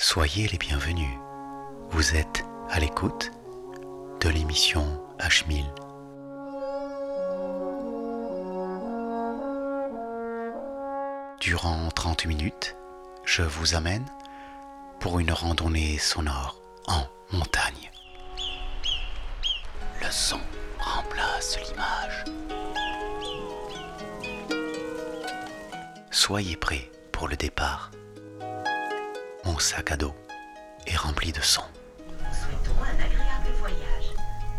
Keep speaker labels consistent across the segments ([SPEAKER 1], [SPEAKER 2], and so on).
[SPEAKER 1] Soyez les bienvenus. Vous êtes à l'écoute de l'émission H1000. Durant 30 minutes, je vous amène pour une randonnée sonore en montagne. Le son remplace l'image. Soyez prêts pour le départ. Mon sac à dos est rempli de sons.
[SPEAKER 2] Nous souhaitons un agréable voyage.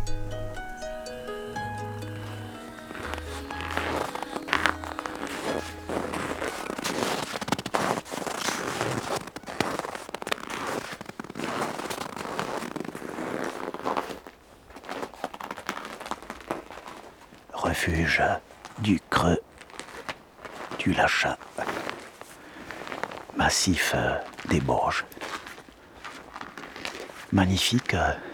[SPEAKER 1] Refuge du creux du Lachat. Massif des Borges. Magnifique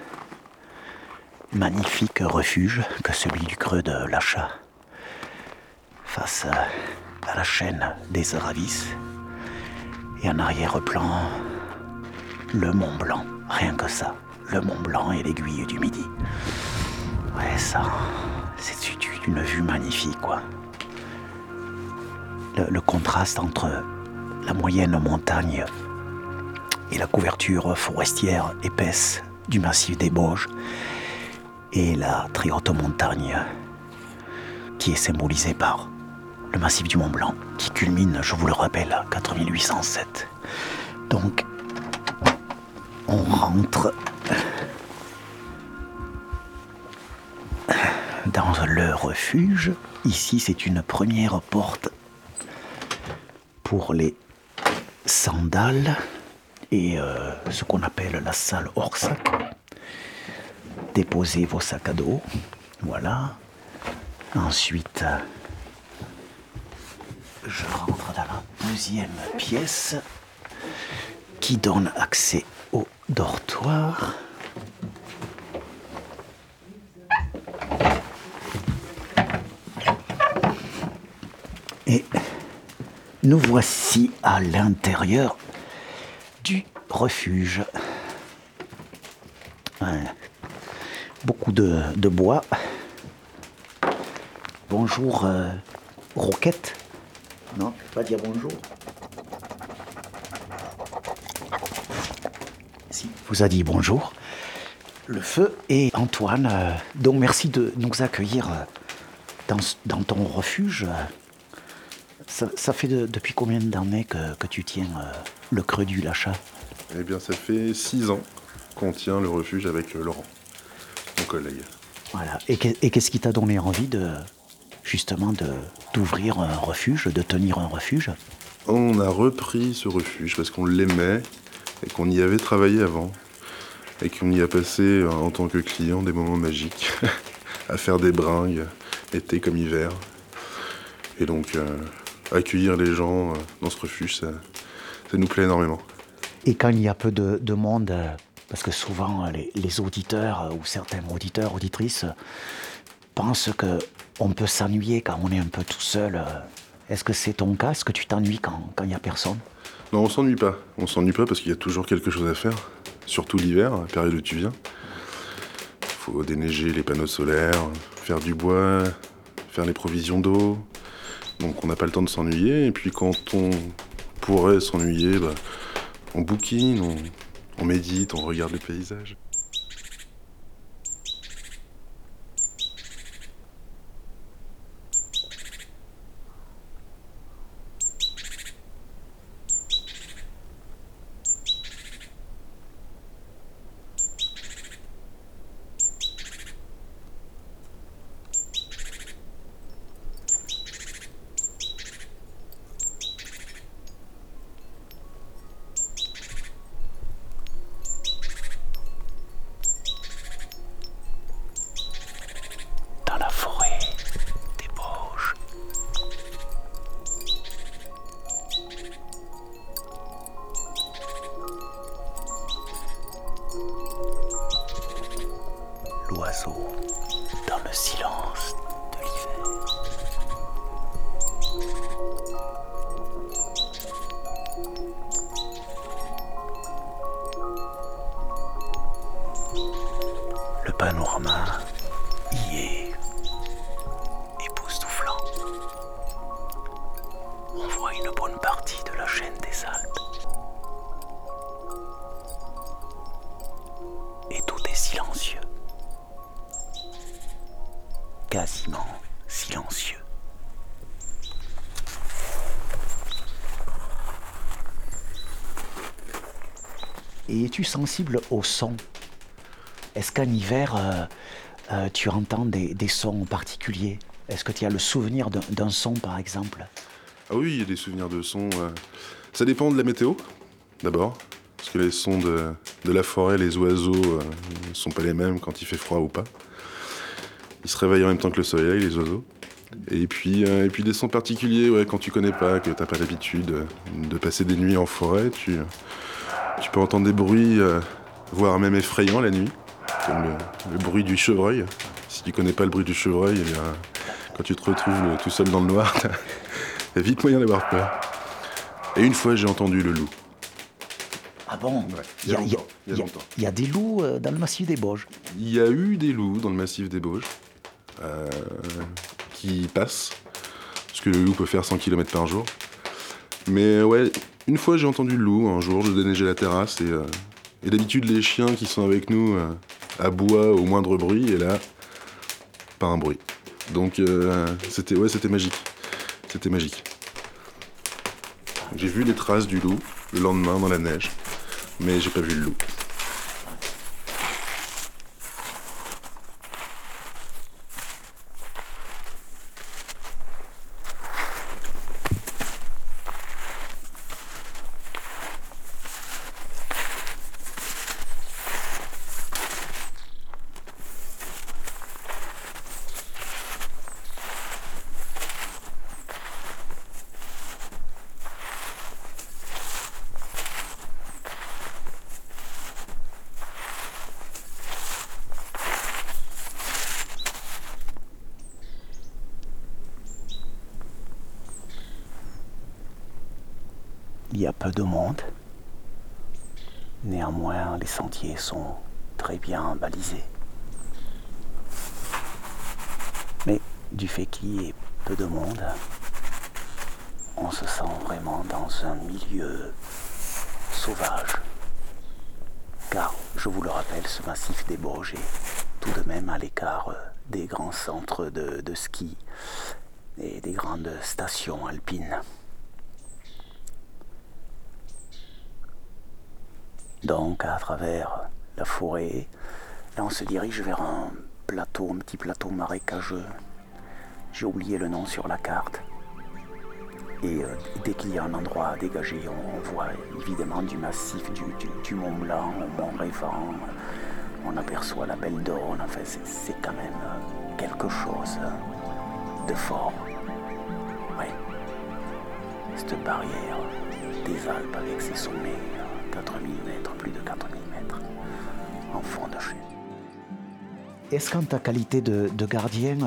[SPEAKER 1] refuge que celui du creux de Lachat. Face à la chaîne des Aravis. Et en arrière-plan, le Mont Blanc. Rien que ça. Le Mont Blanc et l'aiguille du Midi. Ouais, ça, c'est une vue magnifique, quoi. Le contraste entre la moyenne montagne et la couverture forestière épaisse du massif des Bauges et la très haute montagne qui est symbolisée par le massif du Mont Blanc qui culmine, je vous le rappelle, à 4807. Donc, on rentre dans le refuge. Ici, c'est une première porte pour les sandales et ce qu'on appelle la salle hors sac. Déposez vos sacs à dos. Voilà. Ensuite, je rentre dans la deuxième pièce qui donne accès au dortoir. Et nous voici à l'intérieur du refuge. Ouais. Beaucoup de bois. Bonjour, Roquette. Non, je peux pas dire bonjour. Si, vous a dit bonjour. Le feu et Antoine. Donc merci de nous accueillir dans ton refuge. Ça fait depuis combien d'années que tu tiens le creux du Lachat ?
[SPEAKER 3] Eh bien, ça fait 6 ans qu'on tient le refuge avec Laurent, mon collègue.
[SPEAKER 1] Voilà. Et qu'est-ce qui t'a donné envie d'ouvrir un refuge, de tenir un refuge ?
[SPEAKER 3] On a repris ce refuge parce qu'on l'aimait et qu'on y avait travaillé avant et qu'on y a passé en tant que client des moments magiques à faire des bringues, été comme hiver. Et donc, accueillir les gens dans ce refuge, ça nous plaît énormément.
[SPEAKER 1] Et quand il y a peu de monde, parce que souvent les auditeurs ou certains auditeurs, auditrices pensent qu'on peut s'ennuyer quand on est un peu tout seul. Est-ce que c'est ton cas ? Est-ce que tu t'ennuies quand il n'y a personne ?
[SPEAKER 3] Non, on s'ennuie pas. On s'ennuie pas parce qu'il y a toujours quelque chose à faire, surtout l'hiver, la période où tu viens. Il faut déneiger les panneaux solaires, faire du bois, faire les provisions d'eau. Donc on n'a pas le temps de s'ennuyer, et puis quand on pourrait s'ennuyer, on bouquine, on médite, on regarde les paysages.
[SPEAKER 1] Dans la forêt des Bauges. L'oiseau dans le silence de l'hiver. Le panorama y est époustouflant. On voit une bonne partie de la chaîne des Alpes. Et tout est silencieux. Quasiment silencieux. Et es-tu sensible au son? Est-ce qu'en hiver, tu entends des sons particuliers? Est-ce que tu as le souvenir d'un son, par exemple?
[SPEAKER 3] Ah oui, il y a des souvenirs de sons. Ça dépend de la météo, d'abord. Parce que les sons de la forêt, les oiseaux, ne sont pas les mêmes quand il fait froid ou pas. Ils se réveillent en même temps que le soleil, les oiseaux. Et puis des sons particuliers, ouais, quand tu connais pas, que t'as pas l'habitude de passer des nuits en forêt, tu peux entendre des bruits, voire même effrayants la nuit, comme le bruit du chevreuil. Si tu connais pas le bruit du chevreuil, eh bien, quand tu te retrouves tout seul dans le noir, t'as vite moyen d'avoir peur. Et une fois, j'ai entendu le loup.
[SPEAKER 1] Ah bon?
[SPEAKER 3] Ouais, il y a longtemps.
[SPEAKER 1] Il y a des loups dans le massif des Bauges.
[SPEAKER 3] Il y a eu des loups dans le massif des Bauges qui passent, parce que le loup peut faire 100 km par jour. Mais ouais, une fois j'ai entendu le loup, un jour je déneigeais la terrasse et d'habitude les chiens qui sont avec nous aboient au moindre bruit et là, pas un bruit. Donc c'était magique. C'était magique. J'ai vu les traces du loup le lendemain dans la neige, mais j'ai pas vu le loup.
[SPEAKER 1] Il y a peu de monde. Néanmoins, les sentiers sont très bien balisés. Mais du fait qu'il y ait peu de monde, on se sent vraiment dans un milieu sauvage. Car, je vous le rappelle, ce massif des Bauges est tout de même à l'écart des grands centres de ski et des grandes stations alpines. Donc, à travers la forêt, là on se dirige vers un petit plateau marécageux. J'ai oublié le nom sur la carte. Et dès qu'il y a un endroit à dégager, on voit évidemment du massif du Mont Blanc au Mont Révent. On aperçoit la Belle d'Aune. Enfin, c'est quand même quelque chose de fort. Oui. Cette barrière des Alpes avec ses sommets. 4000 mètres, plus de 4000 mètres, en fond de chute. Est-ce qu'en ta qualité de gardien,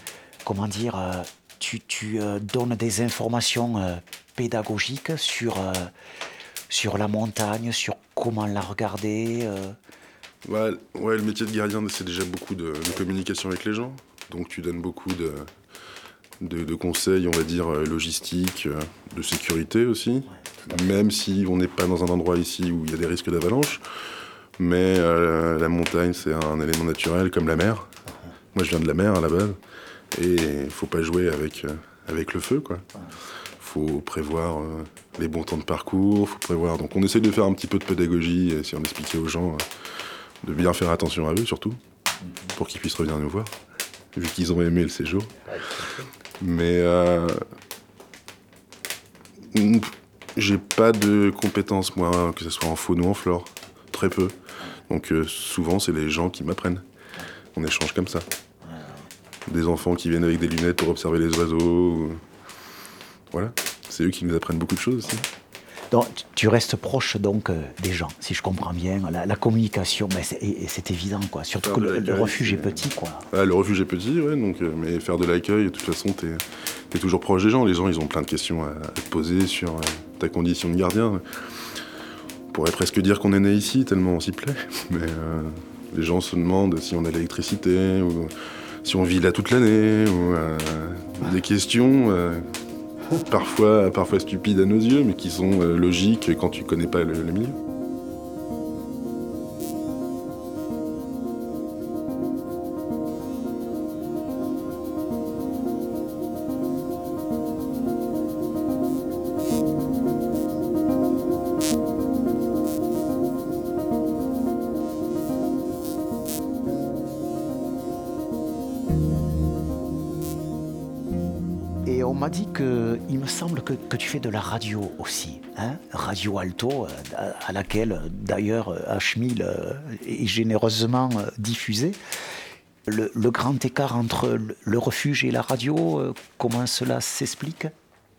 [SPEAKER 1] tu donnes des informations pédagogiques sur la montagne, sur comment la regarder
[SPEAKER 3] Ouais, le métier de gardien, c'est déjà beaucoup de communication avec les gens. Donc tu donnes beaucoup de conseils, on va dire, logistiques, de sécurité aussi. Même si on n'est pas dans un endroit ici où il y a des risques d'avalanche. Mais la montagne, c'est un élément naturel comme la mer. Moi, je viens de la mer à la base. Et il faut pas jouer avec le feu, quoi. Faut prévoir les bons temps de parcours, faut prévoir... Donc on essaie de faire un petit peu de pédagogie, et si on expliquait aux gens de bien faire attention à eux, surtout, pour qu'ils puissent revenir nous voir, vu qu'ils ont aimé le séjour. Mais j'ai pas de compétences, moi, que ce soit en faune ou en flore. Très peu. Donc souvent, c'est les gens qui m'apprennent. On échange comme ça. Des enfants qui viennent avec des lunettes pour observer les oiseaux. Voilà. C'est eux qui nous apprennent beaucoup de choses aussi.
[SPEAKER 1] Donc, tu restes proche donc des gens, si je comprends bien. La communication, c'est évident, quoi. Surtout que le refuge est petit, quoi.
[SPEAKER 3] Ah, le refuge est petit, ouais. Donc, mais faire de l'accueil, de toute façon, t'es toujours proche des gens. Les gens, ils ont plein de questions à te poser sur ta condition de gardien. On pourrait presque dire qu'on est né ici, tellement on s'y plaît. Mais Les gens se demandent si on a l'électricité, ou si on vit là toute l'année, ou des questions parfois stupides à nos yeux, mais qui sont logiques quand tu connais pas le milieu.
[SPEAKER 1] Et on m'a dit il me semble que tu fais de la radio aussi, hein? Radio Alto, à laquelle d'ailleurs Ashmil est généreusement diffusé. Le grand écart entre le refuge et la radio, comment cela s'explique?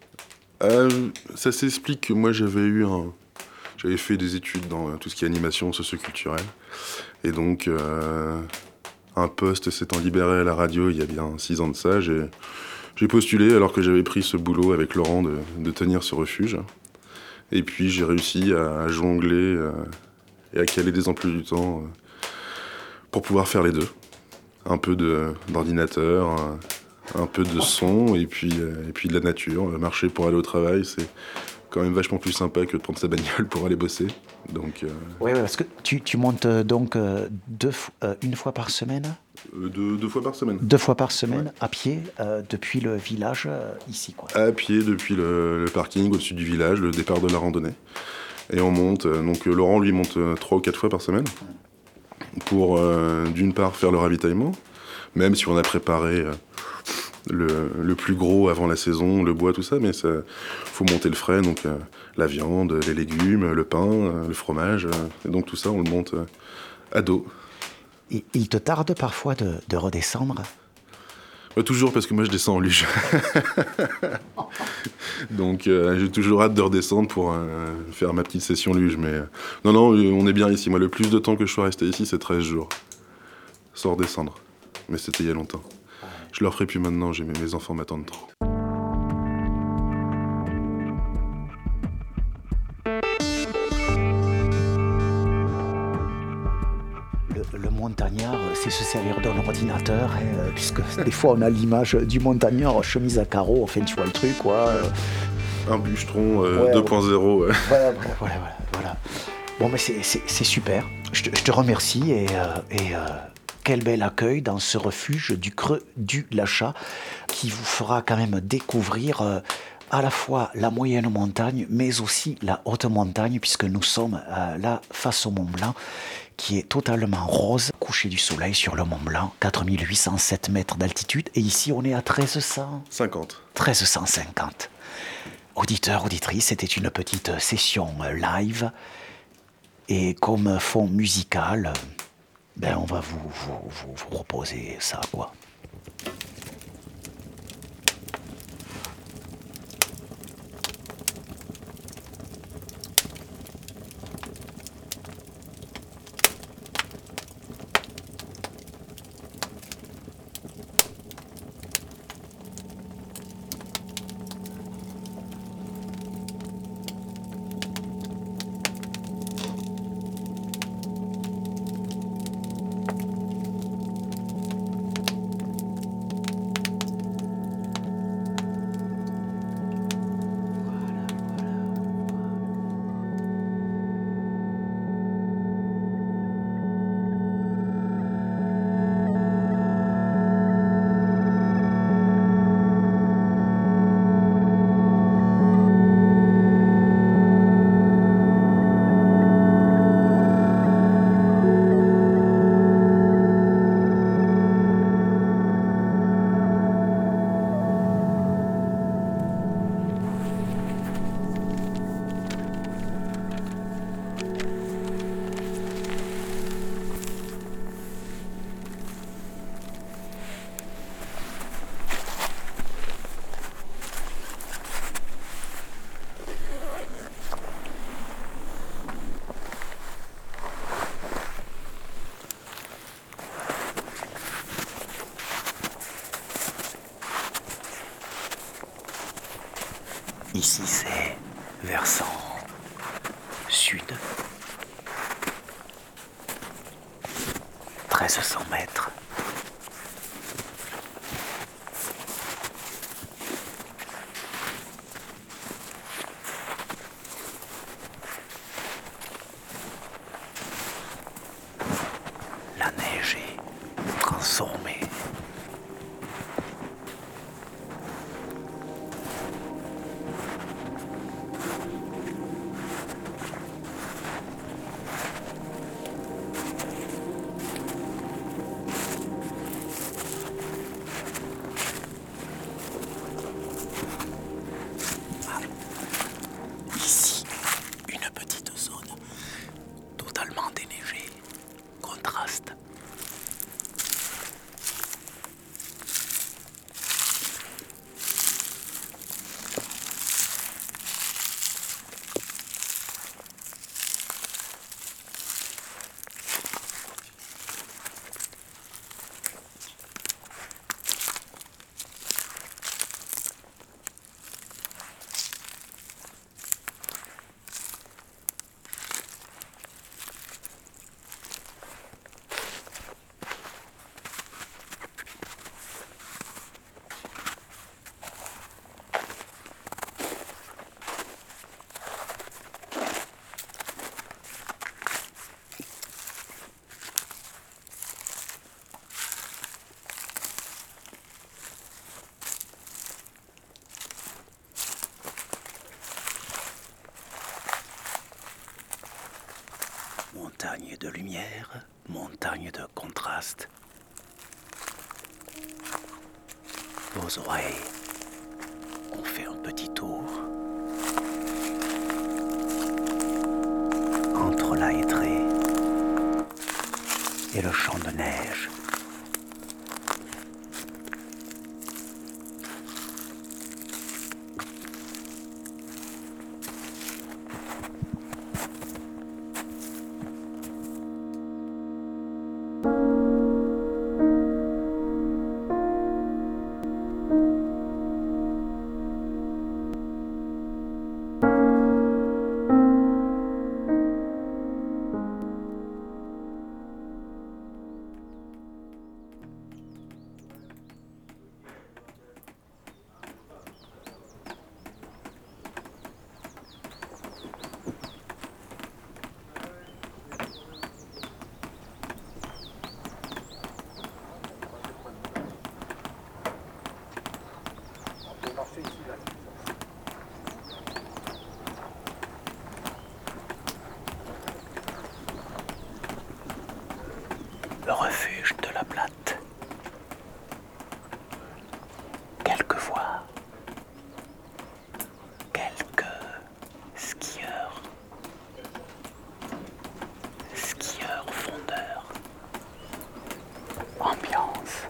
[SPEAKER 3] Ça s'explique que moi j'avais fait des études dans tout ce qui est animation socioculturelle. Et donc un poste s'étant libéré à la radio il y a bien 6 ans de ça, j'ai postulé alors que j'avais pris ce boulot avec Laurent de tenir ce refuge. Et puis j'ai réussi à jongler et à caler des emplois du temps pour pouvoir faire les deux. Un peu d'ordinateur, un peu de son et puis de la nature. Marcher pour aller au travail, c'est quand même vachement plus sympa que de prendre sa bagnole pour aller bosser. Donc,
[SPEAKER 1] Oui, parce que tu montes donc une fois par semaine?
[SPEAKER 3] 2 fois par semaine.
[SPEAKER 1] 2 fois par semaine,
[SPEAKER 3] Ouais.
[SPEAKER 1] à pied, depuis le village ici, quoi.
[SPEAKER 3] À pied depuis le parking au-dessus du village, le départ de la randonnée. Et on monte, donc Laurent lui monte 3 ou 4 fois par semaine pour d'une part faire le ravitaillement, même si on a préparé le plus gros avant la saison, le bois, tout ça, mais ça faut monter le frais, donc la viande, les légumes, le pain, le fromage, et donc tout ça on le monte à dos.
[SPEAKER 1] Et il te tarde parfois de redescendre?
[SPEAKER 3] Toujours parce que moi je descends en luge. Donc j'ai toujours hâte de redescendre pour faire ma petite session luge. Mais non, on est bien ici. Moi, le plus de temps que je sois resté ici, c'est 13 jours. Sans redescendre. Mais c'était il y a longtemps. Je le referai plus maintenant, mes enfants m'attendent trop.
[SPEAKER 1] Le montagnard, c'est se servir d'un ordinateur, hein, puisque des fois on a l'image du montagnard, chemise à carreaux, enfin tu vois le truc, quoi.
[SPEAKER 3] Un bûcheron
[SPEAKER 1] Ouais,
[SPEAKER 3] 2.0. Ouais.
[SPEAKER 1] Voilà. Bon, mais c'est super. Je te remercie et quel bel accueil dans ce refuge du Creux du Lachat qui vous fera quand même découvrir à la fois la moyenne montagne, mais aussi la haute montagne, puisque nous sommes là face au Mont Blanc, qui est totalement rose, coucher du soleil sur le Mont Blanc, 4807 mètres d'altitude, et ici on est à
[SPEAKER 3] 50.
[SPEAKER 1] 1350. Auditeurs, auditrices, c'était une petite session live, et comme fond musical, on va vous proposer ça, quoi. Ici, c'est versant sud. 1300 mètres. La neige est transformée. Ici, une petite zone totalement déneigée. Contraste. Montagne de lumière, montagne de contraste. Vos oreilles ont fait un petit tour entre la hêtraie et le champ de neige. Le refuge de la Platte. Quelquefois, quelques skieurs fondeurs, ambiance.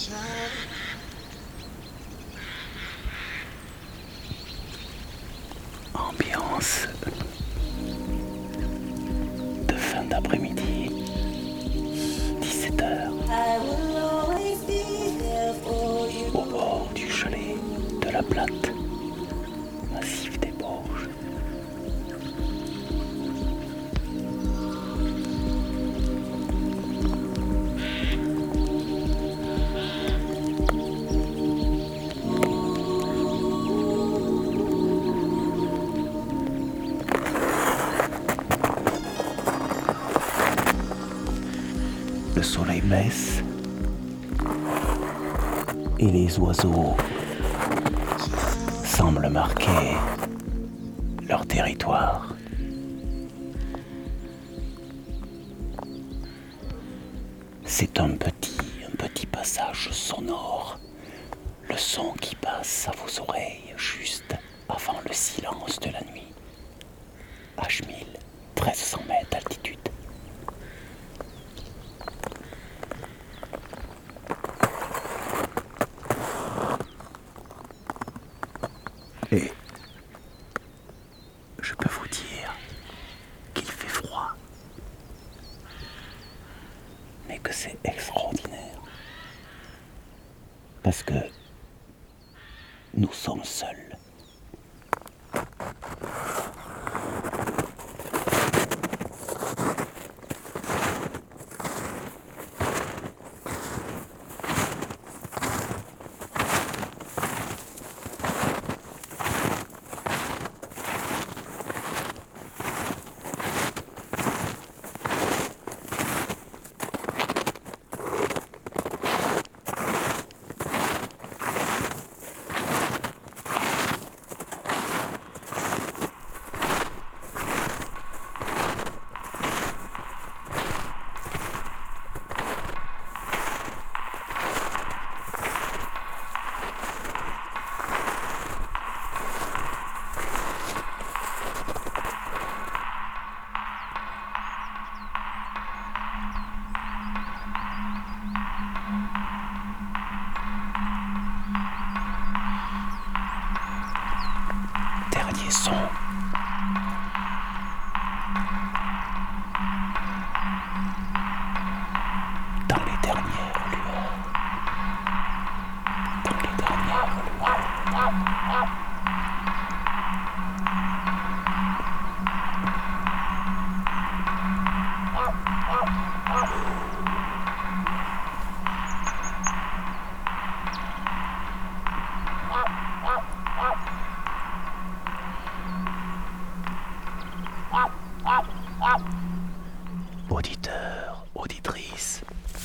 [SPEAKER 1] Ambiance de fin d'après-midi, 17h, au bord du chalet de la Platte, massif des Borges. Le soleil baisse et les oiseaux semblent marquer leur territoire. C'est un petit passage sonore, le son qui passe à vos oreilles juste avant le silence de la nuit. H1000, 1300 mètres d'altitude. Et je peux vous dire qu'il fait froid, mais que c'est extraordinaire, parce que nous sommes seuls. Dernier son. Dans les dernières lueurs. Dans les dernières lueurs. Auditeurs, auditrices.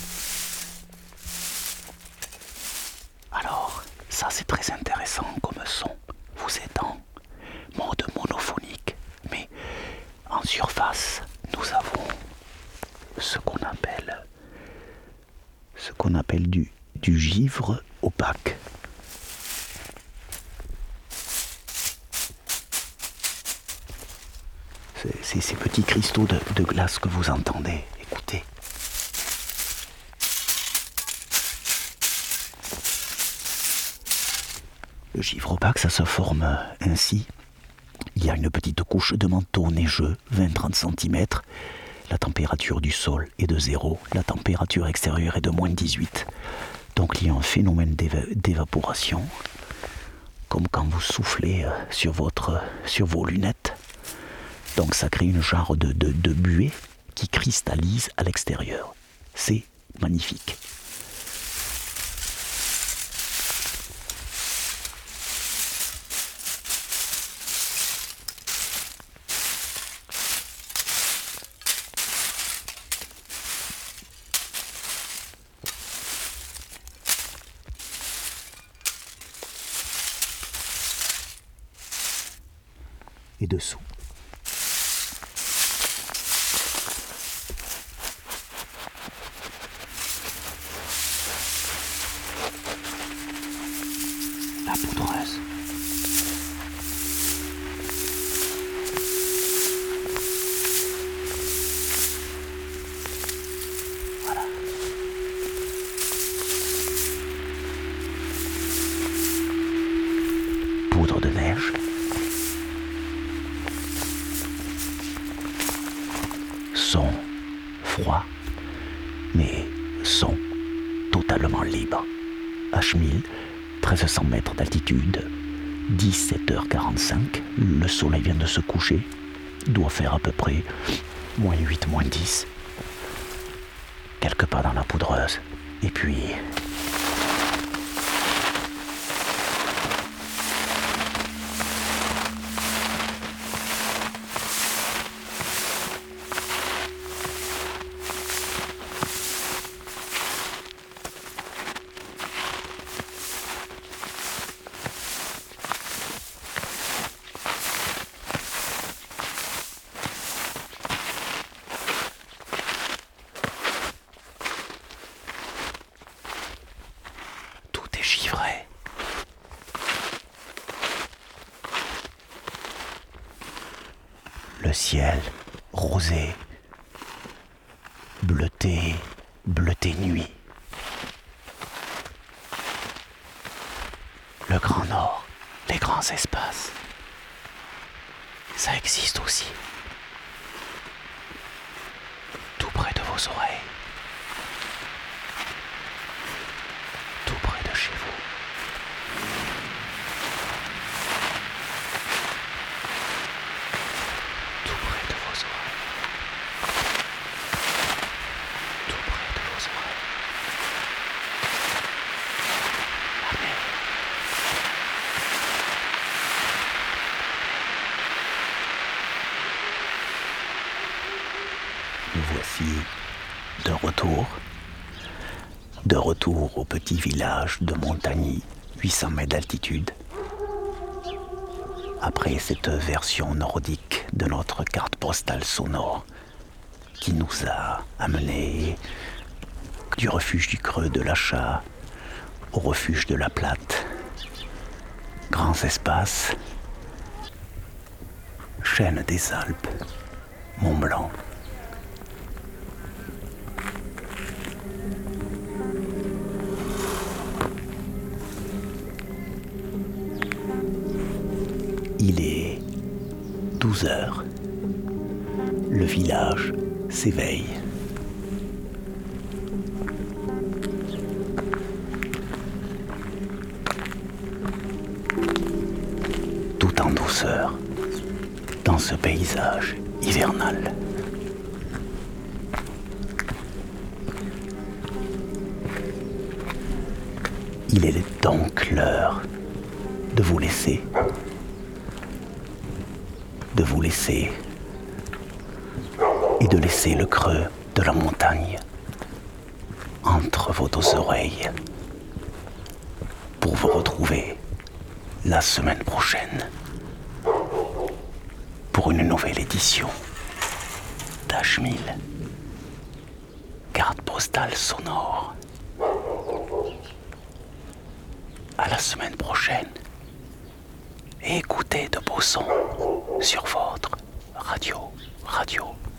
[SPEAKER 1] Alors, ça c'est très intéressant comme son. Vous êtes en mode monophonique, mais en surface, nous avons ce qu'on appelle du givre opaque. C'est ces petits cristaux de glace que vous entendez. Écoutez. Le givre opaque, ça se forme ainsi. Il y a une petite couche de manteau neigeux, 20-30 cm. La température du sol est de 0. La température extérieure est de moins 18. Donc il y a un phénomène d'évaporation, comme quand vous soufflez sur vos lunettes. Donc ça crée une genre de buée qui cristallise à l'extérieur. C'est magnifique. Et dessous. La poudreuse. Voilà. froid, mais son totalement libre. H1000, 1300 mètres d'altitude, 17h45, le soleil vient de se coucher, doit faire à peu près -8, -10. Quelques pas dans la poudreuse, et puis... givré. Le ciel rosé, bleuté nuit. Le Grand Nord, les grands espaces, ça existe aussi. Tout près de vos oreilles. Tout près de chez vous. Tout près de vos oreilles. Tout près de vos oreilles. La mer. Nous voici de retour. De retour au petit village de Montagny, 800 mètres d'altitude. Après cette version nordique de notre carte postale sonore qui nous a amenés du refuge du Creux de l'Achat au refuge de la Platte. Grands espaces, chaîne des Alpes, Mont Blanc. Il est 12 heures. Le village s'éveille. Tout en douceur, dans ce paysage hivernal. Il est donc l'heure de vous laisser. De vous laisser et de laisser le creux de la montagne entre vos deux oreilles pour vous retrouver la semaine prochaine pour une nouvelle édition d'H1000, carte postale sonore. À la semaine prochaine et écoutez de beaux sons sur votre radio